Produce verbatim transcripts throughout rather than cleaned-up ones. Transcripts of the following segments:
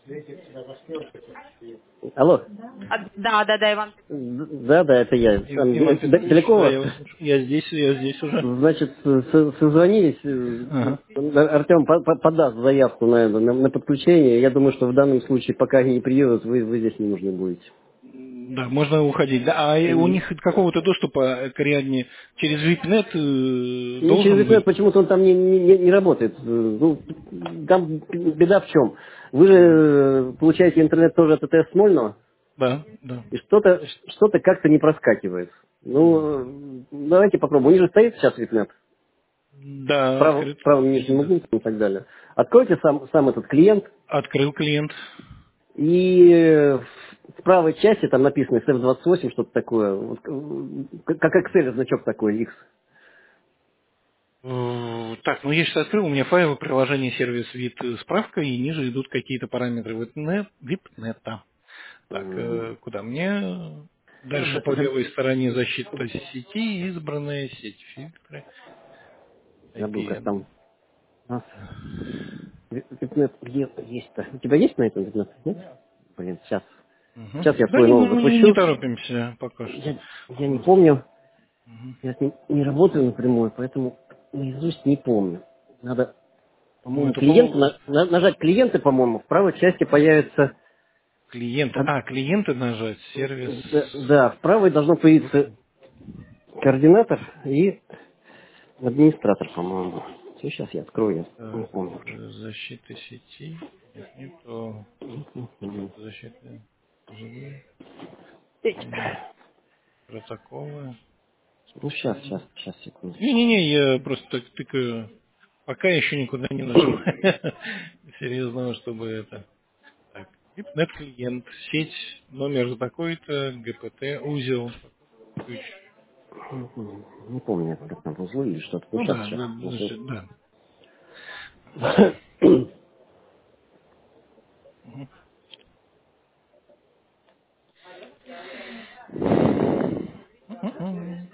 Алло. А, да, да, да, Иван. Да, да, это я. И- Там, Иван д- д- Петрович, далеко у да, вас? я вас слышу. Я здесь, я здесь уже. Значит, с- созвонились. Ага. Артем подаст заявку на, это, на, на подключение. Я думаю, что в данном случае, пока они не приедут, вы, вы здесь не нужны будете. Да, можно уходить. Да, а у них какого-то доступа к Ариадне через ви пи нет э, Не через должен интернет, быть? почему-то он там не, не, не- не работает. Ну, там беда в чем? Вы же э, получаете интернет тоже от ТТС Смольного, Да, да. и что-то что-то как-то не проскакивает. Ну, э, давайте попробуем. У них же стоит сейчас Випнет. Да, Право, открыт. в правом нижнем углу и так далее. Откройте сам, сам этот клиент, Открыл клиент. и э, в правой части там написано эс эф двадцать восемь, что-то такое. Вот, э, как Excel значок такой, X. Э, Так, ну я сейчас открыл, у меня файлы, приложение, сервис, вид, э, справка, и ниже идут какие-то параметры випнета. Так, М, э, куда мне? Дальше да, по левой стороне защита сети, избранная сеть, фильтры, Забыл, как ай пи эн. там. У нас Випнет где есть-то? У тебя есть на этом Випнет? Нет? Блин, сейчас. Мгм. Сейчас я Да свой не, новый мы не, не запущу. торопимся пока что. Я, я не помню. Мгм. Я с ним не работаю напрямую, поэтому наизусть не помню. Надо, Ну, по-моему, это клиенты, был на- на- нажать клиенты, по-моему, в правой части появится... клиенты. од- А, клиенты нажать, сервис. Да, да, в правой должно появиться координатор и администратор, по-моему. Сейчас я открою, я не Так, помню уже. э, защита сети. Нет, не то. Мгм. Защита живые. Эть. Протоколы. Ну, сейчас, сейчас, сейчас, секундочку. Не-не-не, я просто так тыкаю. Пока еще никуда не нашел. Серьезного, чтобы это. Так, нет клиент, сеть, номер такой-то, гэ пэ тэ, узел, ключ. Мгм. Не помню, как там узлы или что-то. Ну, Ну сейчас, да, сейчас. да, значит, да. Мгм. Мгм.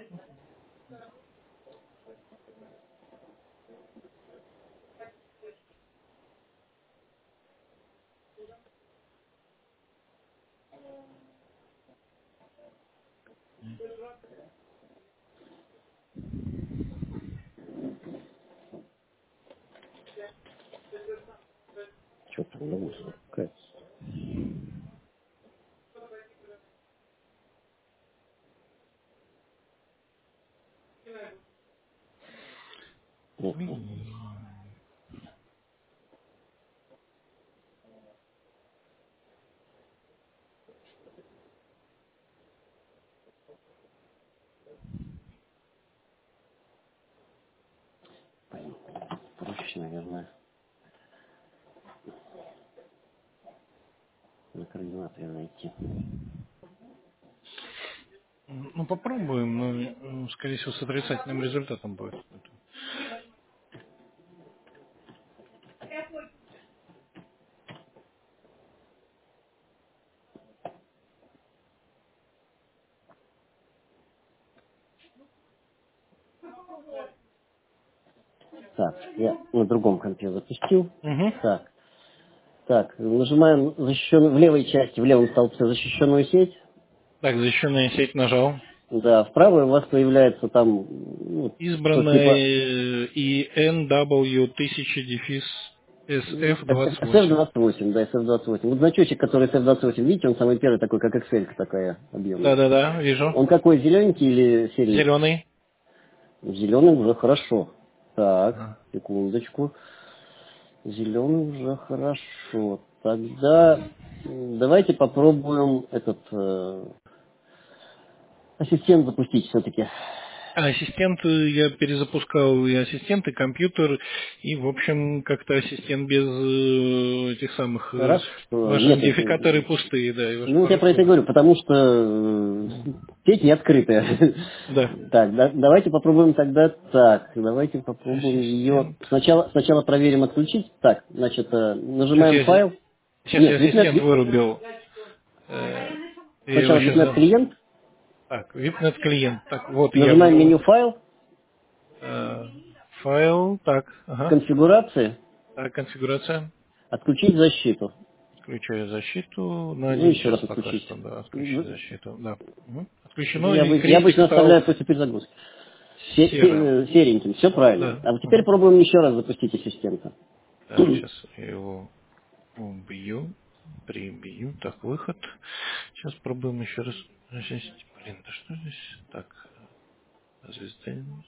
Что там, ну, какая? Мгм. Блин, проще, наверное, на координаторе найти. Ну, попробуем, но, м, скорее всего, с отрицательным результатом будет. Так, я на другом компе запустил. Угу. Так, так, нажимаем защищенную, в левой части, в левом столбце защищенную сеть. Так, защищенная сеть нажал. Да, в правой у вас появляется там, ну, что-то Избранная типа э, и эн дабл ю тысяча дефис эс эф двадцать эс эф восемь. двадцать восемь, да, эс эф двадцать восемь. Вот значочек, который эс эф двадцать восемь, видите, он самый первый такой, как Excel такая объемная. Да-да-да, вижу. Он какой, зелененький или серенький? Зеленый. Зеленый уже хорошо. Так, Ага. секундочку. Зеленый уже хорошо. Тогда м, давайте попробуем этот э, ассистент запустить все-таки. А ассистент, э, я перезапускал и ассистент, и компьютер, и, в общем, как-то ассистент без э, этих самых... э, Хорошо. ваши Нет, э, идентификаторы пустые, да, и ваш ну вот я пароль про это и тоже. говорю, потому что э, сеть не открытая. Да. Так, да- давайте попробуем тогда так. Давайте попробуем ее. Ассистент. Сначала, сначала проверим отключить. Так, значит, э, Сейчас нажимаем я, аси- файл. сейчас я Нет, випнет, ассистент ви- вырубил. Э, Я его сначала сейчас... випнет клиент. Так, випнет клиент. Так, вот я Нажимаем ввел меню файл, э, файл. Так, ага. конфигурации, Так, конфигурация. отключить защиту. Отключаю защиту. Ну, Надеюсь, еще сейчас раз пока отключить. что, да, отключить Ну, защиту. Да. Угу. ну, Отключено, я, и обы- я крестик обычно стал оставляю после перезагрузки. Се- серым. се- сереньким, все правильно. Да. А вот теперь Угу. пробуем еще раз запустить ассистента. Так, сейчас я его убью, прибью. Так, выход. Сейчас пробуем еще раз. Здесь, блин, да что здесь? Так, ассистент.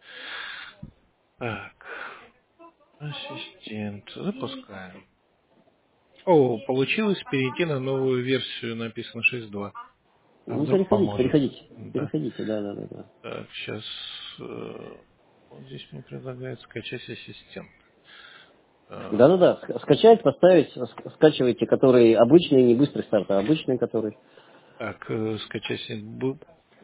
Так, ассистент. Запускаем. О, получилось перейти на новую версию, написано шесть точка два. А Ну, вдруг переходите, поможет. переходите. Да. Переходите, да, да, да. да. Так, сейчас вот здесь мне предлагают скачать ассистент. Да, да, Э, да. Ска- Скачать, поставить, ск- скачивайте, который обычный, не быстрый старт, а обычный, который. Так, э, скачать ассистент. Бу-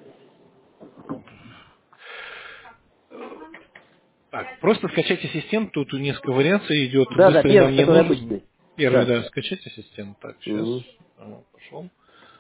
Так, просто скачать ассистент. Тут несколько вариаций идет. Да, да, Быстрый нам первый, не который нужен. обычный. Первый, Да. да, скачать ассистент. Так, сейчас Мгм. пошел.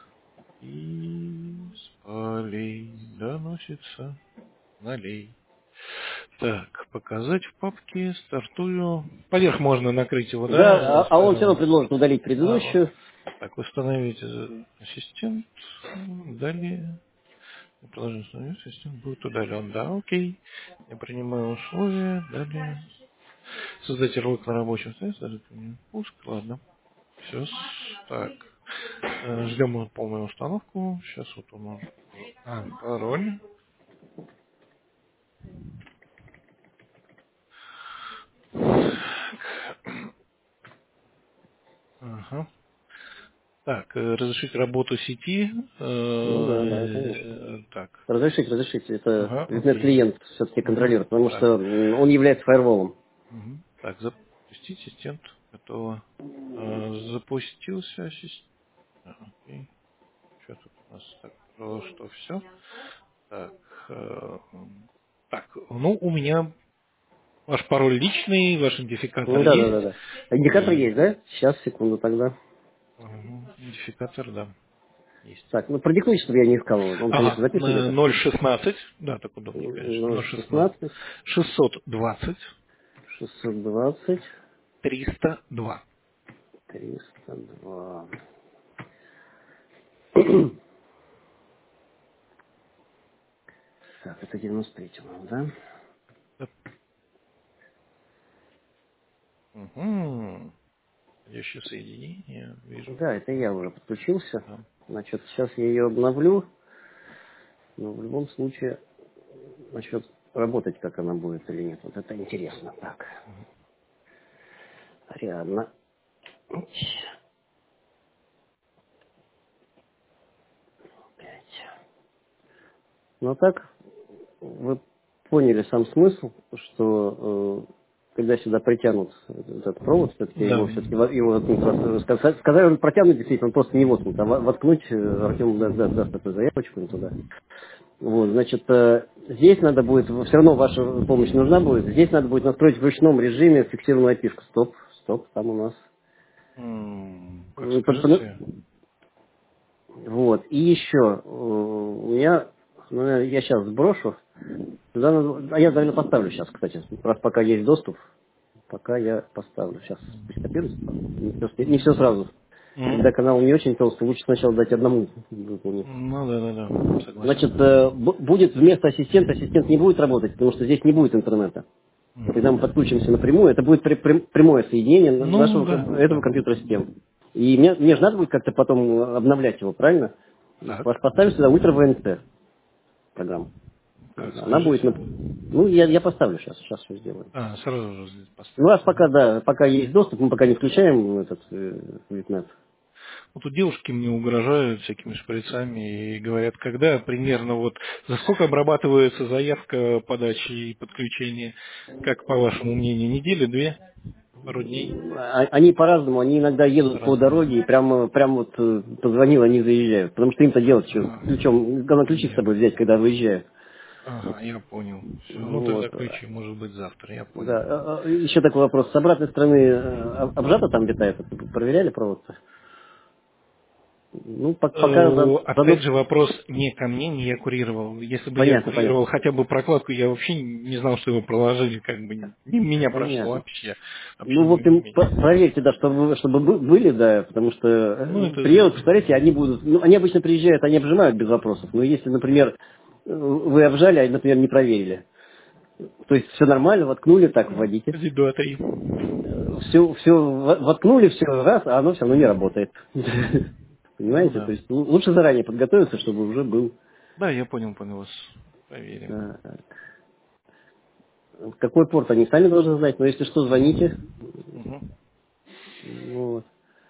И с полей доносится налей. Так, показать в папке, стартую. Поверх можно накрыть его, Да, да, а, а он все равно скажем. предложит удалить А, предыдущую. так, установить э, ассистент. Далее. Положим, что ассистент будет удален. Да, окей. Я принимаю условия. Далее. Создать ярлык на рабочем столе. Создать пуск. Ладно. Все. Так. Э, Ждем полную установку. Сейчас вот он. А, пароль. Ага. Так, э, разрешить работу сети. Ну да, да, конечно. Э, Так. Разрешите, разрешите. Это Ага, окей. клиент все-таки Угу. контролирует, потому Так. что м, он является фаерволом. Мгм. Так, запустить ассистент. Готово. Э, Запустился ассистент. А, окей. Что тут у нас? Так, про что все? Так, э, м, так, ну, у меня ваш пароль личный, ваш идентификатор Ну да, да, есть. да, да. А индикатор И есть, да? Сейчас, секунду тогда. мгм, идентификатор, да, есть. Так, ну продиктуйте, чтобы я не искал его. Он, конечно, Ага, записан на где-то. ноль шестнадцать, да, так удобнее, конечно. ноль ноль шестнадцать. шестнадцать шестьсот двадцать шестьсот двадцать триста два. триста два. Так, это девяносто третий, да? Угу. Входящее соединение, вижу. Да, это я уже подключился. Да. Значит, сейчас я ее обновлю. Но в любом случае, насчет работать, как она будет или нет. Вот это интересно. Так, Ариадна. Пять. Ну так, вы поняли сам смысл, что э, когда сюда притянут этот провод, все-таки Да. его все-таки его воткнуть, раз- сказать, сказать, он протянут, действительно, он просто не воткнут, а во- воткнуть э, Артем даст, даст, даст такую заявочку туда. Вот, значит, э, здесь надо будет, все равно ваша помощь нужна будет, здесь надо будет настроить в ручном режиме фиксированную опишку. Стоп, стоп, там у нас. М, Как М, под- под- скажете. Вот, и еще, э, у меня, ну, я сейчас сброшу, туда надо- а я, наверное, поставлю сейчас, кстати, раз пока есть доступ, пока я поставлю. Сейчас пусть копируется, не все, не все сразу. Когда Мгм. канал не очень толстый, лучше сначала дать одному выполнить. Ну да, да, да, Значит, согласен. э, бу- будет вместо ассистента, ассистент не будет работать, потому что здесь не будет интернета. Когда мы Мгм. подключимся напрямую, это будет при- при- прямое соединение Ну нашего да, ком- этого да. компьютера с тем. И мне, мне же надо будет как-то потом обновлять его, правильно? Так, Пос- Поставлю сюда ультра вэ эн тэ программу. как Она будет, скажете. на- ну, я, я поставлю сейчас, сейчас все сделаем. А, сразу же здесь Ну, раз поставьте. пока, Ага. да, пока есть доступ, мы пока не включаем этот э, Витнет. Вот тут девушки мне угрожают всякими шприцами и говорят, когда примерно вот за сколько обрабатывается заявка подачи и подключения, как по вашему мнению, недели, две, пару дней, А- Они по-разному, они иногда едут по по-разному. дороге и прямо, прямо вот э, позвонил, они заезжают. Потому что им-то делать что? Ага. Ключом, главное ключи с Я- собой взять, когда выезжают. Ага, я понял. Все, ну тогда Вот. ключи, может быть, завтра, я понял. Да. А- а Еще такой вопрос. С обратной стороны э, об- обжато там витает? Это проверяли провод? Ну, по- пока Э, за- Опять задут... же, вопрос не ко мне, не я курировал. Если бы я Понятно, курировал понятно. хотя бы прокладку, я вообще не знал, что его проложили, как бы мимо меня прошло Понятно. вообще. Вообще Ну не вот мимо им меня. по- проверьте, да, чтобы, чтобы бы- были, да, потому что Ну, э, это... приедут, представляете, они будут, ну, они обычно приезжают, они обжимают без вопросов, но если, например, э, вы обжали, а, например, не проверили, то есть все нормально, воткнули, так, вводите, Один, два, три. все, все воткнули, все раз, а оно все равно не работает. Ну Понимаете, то да. есть ну, лучше заранее подготовиться, чтобы уже был. Да, я понял, понял вас. Проверим. э, В какой порт они сами должны знать, но если что, звоните. Мгм. Вот.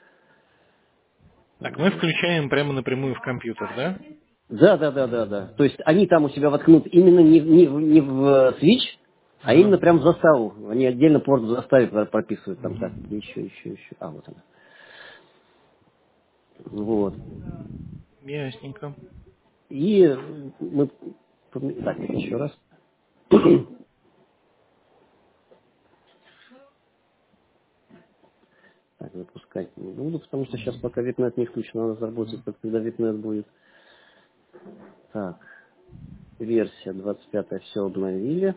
Так, мы Так. включаем прямо напрямую в компьютер, да? Да, да, да, да, да. То есть они там у себя воткнут именно не, в- не, в- не в э, switch, а Ага. именно прям в заставу. Они отдельно порт в заставе про- прописывают там так. Мгм. Еще, еще, еще. А, вот она. Вот. Ясненько. И э, мы... пом- Так, еще раз. Так, запускать не буду, потому что сейчас пока випнет не включен, надо заработать, как когда випнет будет. Так, версия двадцать пятая все обновили.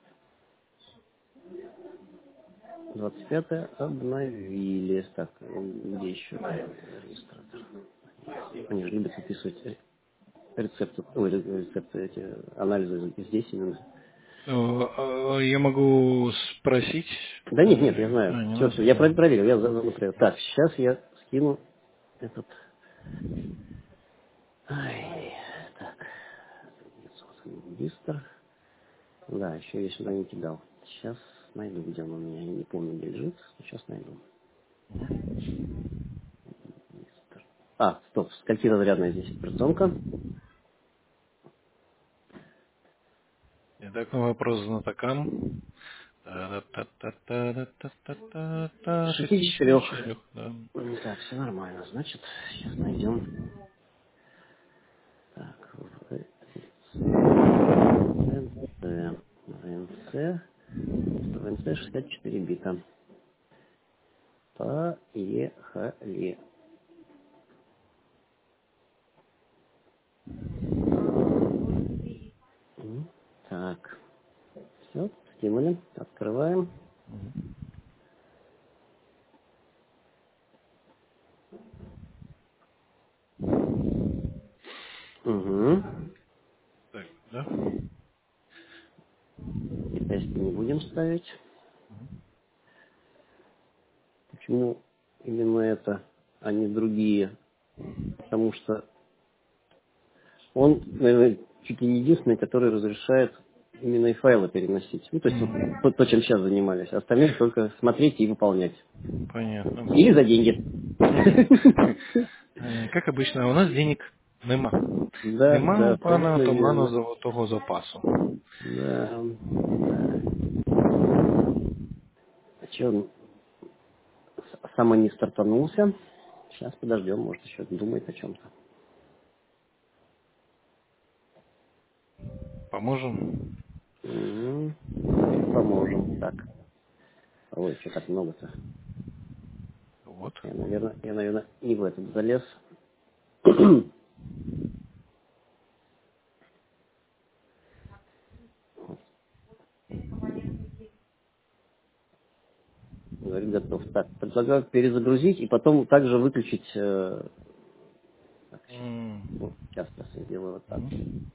двадцать пятая обновили. Так, где еще регистратор? Они же любят записывать ре- рецепты, ой, ре- рецепты, эти анализы здесь именно. Э, э, Я могу спросить? Да нет, нет, я Э, знаю. А, не Все, надо? все, я про- проверил, я заодно проверил. Так, сейчас я скину этот... Ай, так, регистр. Да, еще я сюда не кидал. Сейчас найду, где он у меня. Я не помню, где лежит. Сейчас найду. Регистр. А, стоп, скольки-разрядная здесь операционка? Итак, вопрос знатокам. Та-та-та-та-та-та-та-та. шестьдесят четыре. шестьдесят четыре, да. Так, все нормально. Значит, сейчас найдем. Так, ВНЦ. ВНЦ. ВНЦ шестьдесят четыре бита. Поехали. М, Так, все, стимули. Открываем. Угу. Так, да? Тесты не будем ставить. Почему именно это, а не другие? Потому что он, наверное, чуть ли не единственный, который разрешает именно и файлы переносить. Ну, то есть вот Мгм. то, то, чем сейчас занимались. Остальные только смотреть и выполнять. Понятно. Или за деньги. Е, Як обично, у нас денег нема. Да, Нема да, у пана абсолютно атамана верно. золотого запасу. Да, да. А че он с- сам не стартанулся? Сейчас подождем, может еще думает о чем-то. Поможем? Угу. Давайте поможем. Так. Ой, что так много-то? Вот. Я, наверное, я, наверное, не в этот залез. Говорит, готов. Так, предлагаю перезагрузить и потом также выключить. э, так, сейчас. М, Вот, сейчас, сейчас я сделаю вот так. мгм.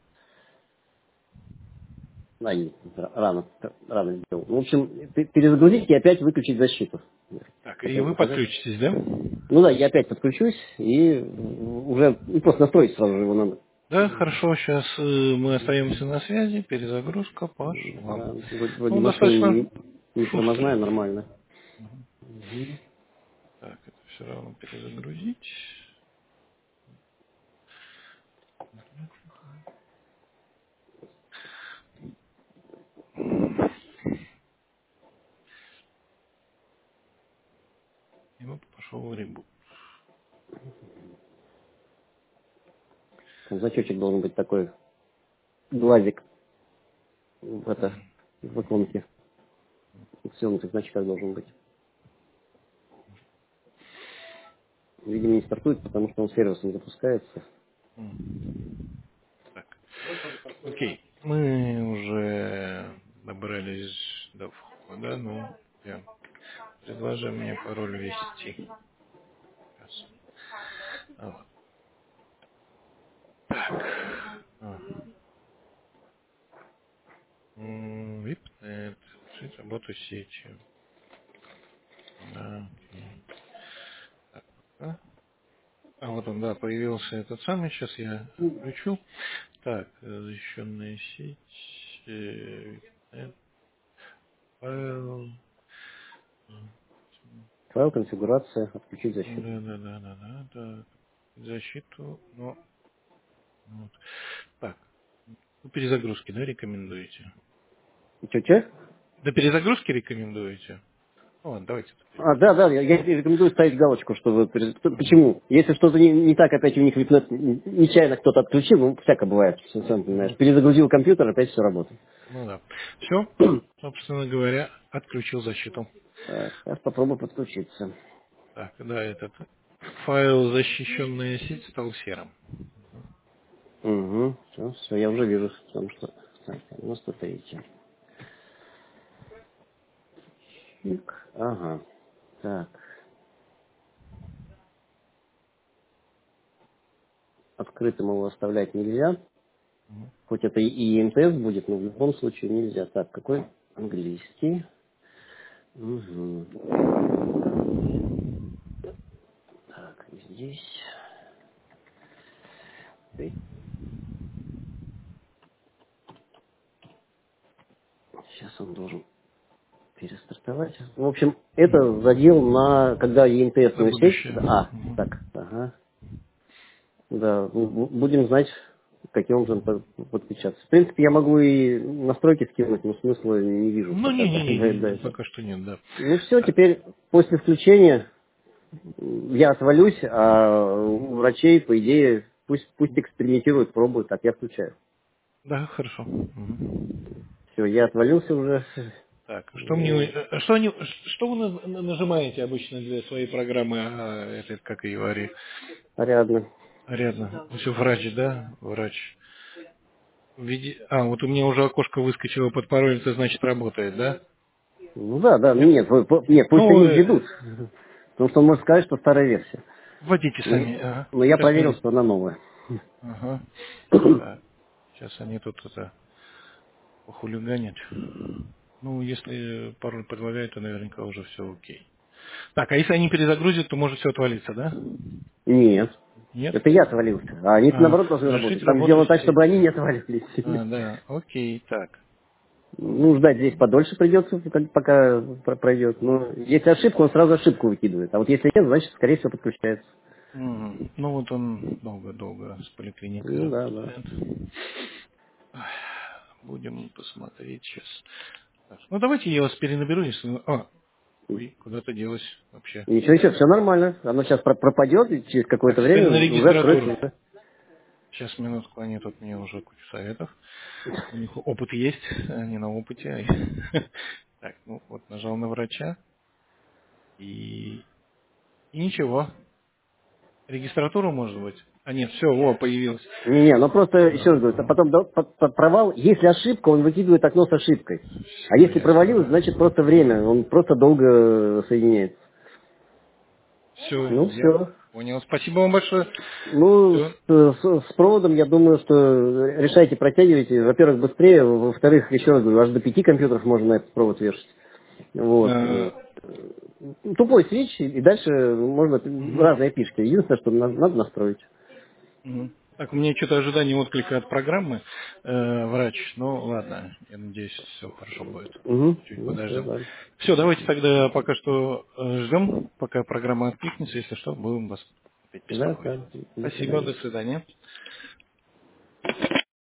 А, нет, р- рано, рано сделал. В общем, пе- перезагрузить и опять выключить защиту. Так, и Хотел вы показать. подключитесь, да? Ну да, я опять подключусь и уже ну, просто настроить сразу же его надо. Да, хорошо, сейчас мы остаемся на связи, перезагрузка пошла. Да, вроде, вроде Ну, машина достаточно не, не тормозная, шустрый. нормально. Мгм. Так, это все равно перезагрузить. И вот пошел ребут. Там зачетчик должен быть такой, глазик в, это, в иконке. В функционных значках должен быть. Видимо, не стартует, потому что он сервис не запускается. М. Так. Окей. Мы уже добрались до входа, ну, я предложи мне пароль ввести. Сейчас. А, вот. Так. А. М, Випнет. Решить работу с сетью. Да, окей. Так, а? А вот он, да, появился этот самый. Сейчас я включу. Так, э, защищенная сеть. э, Випнет, файл. Файл, конфигурация, отключить защиту. Да, да, да, да, да, да. Защиту, но вот. Так, ну, перезагрузки, да, рекомендуете? Че-че? До перезагрузки рекомендуете? Ну ладно, давайте до А, да, да, перезагрузки. я, я рекомендую ставить галочку, чтобы... перез- п- Мгм. Почему? Если что-то не, не так, опять у них випнет, нечаянно кто-то отключил, ну, всяко бывает, сам понимаешь. Мгм. Перезагрузил компьютер, опять все работает. Ну да. Все, собственно говоря, отключил защиту. Так, сейчас попробую подключиться. Так, да, этот файл защищенная сеть стал серым. Угу, все, все, я уже вижу, потому что... Так, девяносто три. Чик. Ага. Так, открытым его оставлять нельзя. Мгм. Хоть это и эн тэ эс будет, но в любом случае нельзя. Так, какой английский? Угу. Так, здесь... Сейчас он должен перестартовать. В общем, это задел на, когда и эн тэ На эс-ную сеть... будущее. А, Мгм. так, ага. Да, бу- бу- будем знать, каким образом по- подключаться. В принципе, я могу и настройки скинуть, но смысла не вижу Ну, пока. Да, да, не-не-не, это. пока что нет, да. Ну все, Так, теперь после включения м, я отвалюсь, а у врачей, по идее, пусть, пусть экспериментируют, пробуют, так я включаю. да, хорошо. Мгм. Все, я отвалился уже. Так, что мне, Э, э, что, они, что вы на- на- нажимаете обычно для своей программы, а, это как ее Ари, Порядно. Ариадна? Все, врач, да? Врач. Введи- А, вот у меня уже окошко выскочило под пароль, это значит работает, да? Ну да, да, Нет? нет, вы- по- нет, пусть Ну, они э, введут. Потому что он может сказать, что старая версия. вводите Но, сами. Ага. но я Сейчас проверил, мне... что она новая. Ага. Так, сейчас они тут это похулиганят. Ну, если пароль предлагают, то наверняка уже все окей. Так, а если они перезагрузят, то может все отвалиться, да? Нет. Нет? Это я отвалился. А они А, наоборот должны завершить работать. Там работу сделано с так, чтобы они не сетью. отвалились. А, да, окей, так. Ну, ждать здесь подольше придется, как- пока про- пройдет. Но если ошибка, он сразу ошибку выкидывает. А вот если нет, значит, скорее всего, подключается. Мгм. Ну вот он долго-долго с поликлиникой Ну да, да. работает. Ах, будем посмотреть сейчас. Так, ну давайте я вас перенаберу, если... А, ой, куда-то делось вообще. Ничего, ничего, все нормально. Оно сейчас про- пропадет, и через Так, какое-то теперь время на уже регистратуру. откроется. Сейчас, минутку, они тут мне уже кучу советов. У них опыт есть, они на опыте. Так, ну вот нажал на врача. И, и ничего. Регистратура может быть? А нет, все, о, появилась. Не-не, ну просто, еще раз говорю, а Ага. потом да, по- по- провал, если ошибка, он выкидывает окно с ошибкой. А Все если провалилось, ясно. значит просто время, он просто долго соединяется. Все, Ну я все. понял. Спасибо вам большое. Ну, с, Все. с- с проводом, я думаю, что решайте, протягивайте. Во-первых, быстрее, во-вторых, еще раз говорю, аж до пяти компьютеров можно на этот провод вешать. Вот. Э, Тупой свич, и дальше можно разные пишки. Единственное, что на- надо настроить. Так, у меня что-то ожидание отклика от программы, э, врач. Ну, ладно, я надеюсь, все хорошо будет. Угу. Чуть Ну все, подождем. да. Все, давайте тогда пока что э, ждем, пока программа откликнется. Если что, будем вас опять Да, беспокоить. да. До Спасибо, свидания. до свидания.